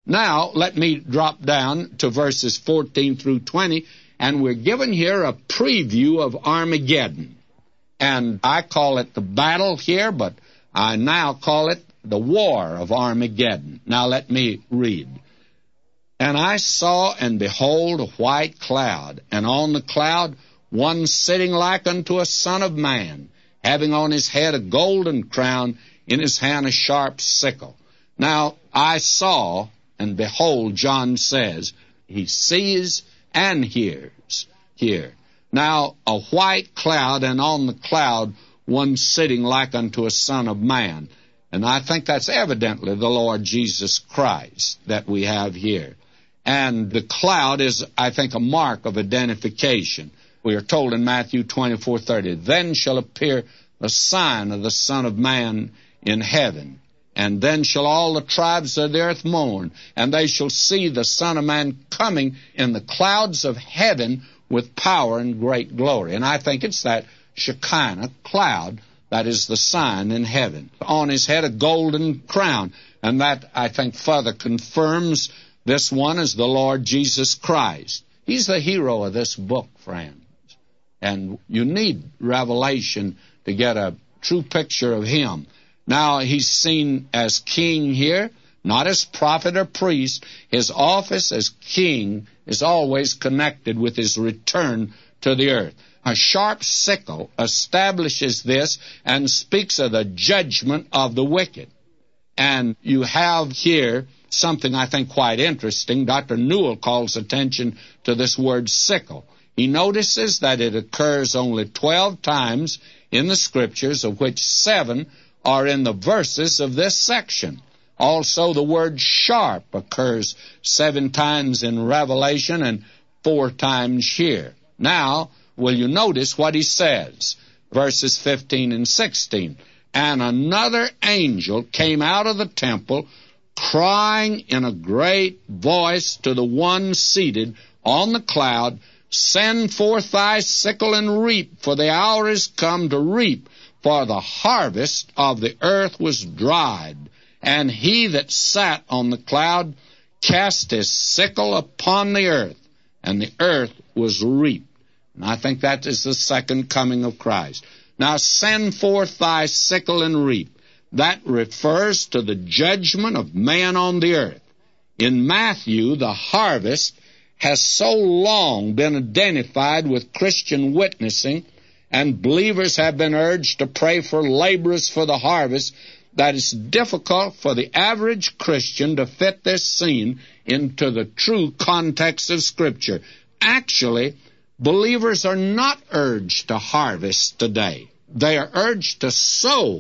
Now, let me drop down to verses 14 through 20, and we're given here a preview of Armageddon. And I call it the battle here, but I now call it the war of Armageddon. Now, let me read. And I saw, and behold, a white cloud, and on the cloud one sitting like unto a son of man, having on his head a golden crown, in his hand a sharp sickle. Now, I saw, and behold, John says, he sees and hears here. Now, a white cloud, and on the cloud one sitting like unto a son of man. And I think that's evidently the Lord Jesus Christ that we have here. And the cloud is, I think, a mark of identification. We are told in Matthew 24:30, then shall appear the sign of the Son of Man in heaven. And then shall all the tribes of the earth mourn, and they shall see the Son of Man coming in the clouds of heaven with power and great glory. And I think it's that Shekinah cloud that is the sign in heaven. On his head a golden crown, and that, I think, further confirms this one is the Lord Jesus Christ. He's the hero of this book, friends. And you need revelation to get a true picture of him. Now, he's seen as king here, not as prophet or priest. His office as king is always connected with his return to the earth. A sharp sickle establishes this and speaks of the judgment of the wicked. And you have here something I think quite interesting. Dr. Newell calls attention to this word sickle. He notices that it occurs only 12 times in the Scriptures, of which 7 are in the verses of this section. Also, the word sharp occurs 7 times in Revelation and 4 times here. Now, will you notice what he says? Verses 15 and 16. And another angel came out of the temple, crying in a great voice to the one seated on the cloud, send forth thy sickle and reap, for the hour is come to reap, for the harvest of the earth was dried. And he that sat on the cloud cast his sickle upon the earth, and the earth was reaped. And I think that is the second coming of Christ. Now send forth thy sickle and reap. That refers to the judgment of man on the earth. In Matthew, the harvest has so long been identified with Christian witnessing, and believers have been urged to pray for laborers for the harvest, that it's difficult for the average Christian to fit this scene into the true context of Scripture. Actually, believers are not urged to harvest today. They are urged to sow,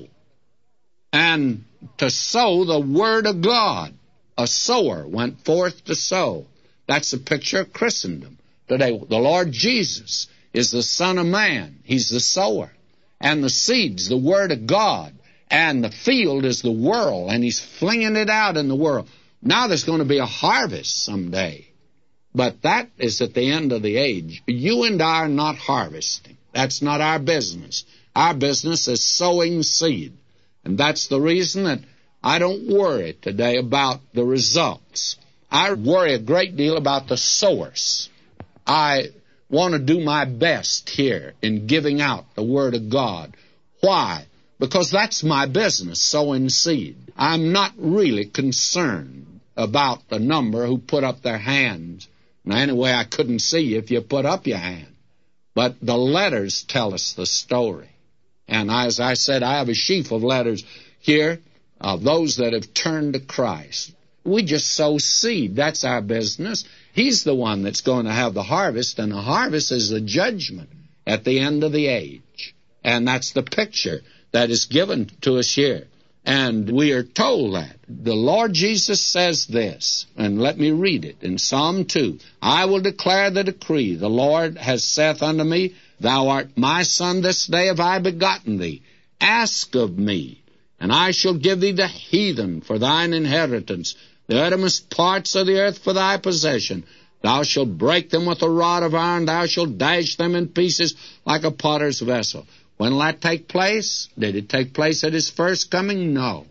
and to sow the Word of God. A sower went forth to sow. That's a picture of Christendom today. The Lord Jesus is the Son of Man. He's the sower. And the seed's the Word of God. And the field is the world, and he's flinging it out in the world. Now there's going to be a harvest someday. But that is at the end of the age. You and I are not harvesting. That's not our business. Our business is sowing seed. And that's the reason that I don't worry today about the results. I worry a great deal about the source. I want to do my best here in giving out the Word of God. Why? Because that's my business, sowing seed. I'm not really concerned about the number who put up their hands. Now, anyway, I couldn't see if you put up your hand. But the letters tell us the story. And as I said, I have a sheaf of letters here of those that have turned to Christ. We just sow seed. That's our business. He's the one that's going to have the harvest, and the harvest is the judgment at the end of the age. And that's the picture that is given to us here. And we are told that. The Lord Jesus says this, and let me read it in Psalm 2. I will declare the decree. The Lord has saith unto me, Thou art my son, this day have I begotten thee. Ask of me, and I shall give thee the heathen for thine inheritance, the uttermost parts of the earth for thy possession. Thou shalt break them with a rod of iron, thou shalt dash them in pieces like a potter's vessel. When will that take place? Did it take place at his first coming? No.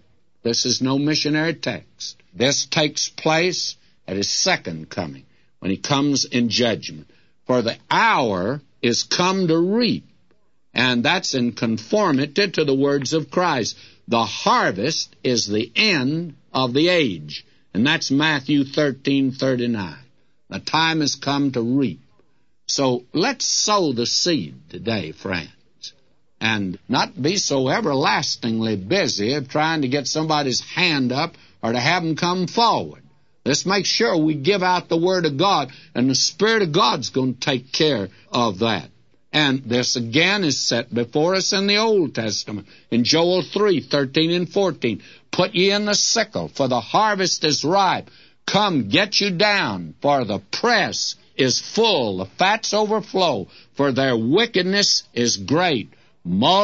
This is no missionary text. This takes place at his second coming, when he comes in judgment. For the hour is come to reap, and that's in conformity to the words of Christ. The harvest is the end of the age, and that's Matthew 13:39. The time has come to reap. So let's sow the seed today, friends, and not be so everlastingly busy of trying to get somebody's hand up or to have them come forward. Let's make sure we give out the Word of God, and the Spirit of God's going to take care of that. And this again is set before us in the Old Testament, in Joel 3:13 and 14. Put ye in the sickle, for the harvest is ripe. Come, get you down, for the press is full, the fats overflow, for their wickedness is great.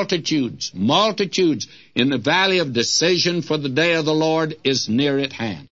Multitudes, multitudes in the valley of decision, for the day of the Lord is near at hand.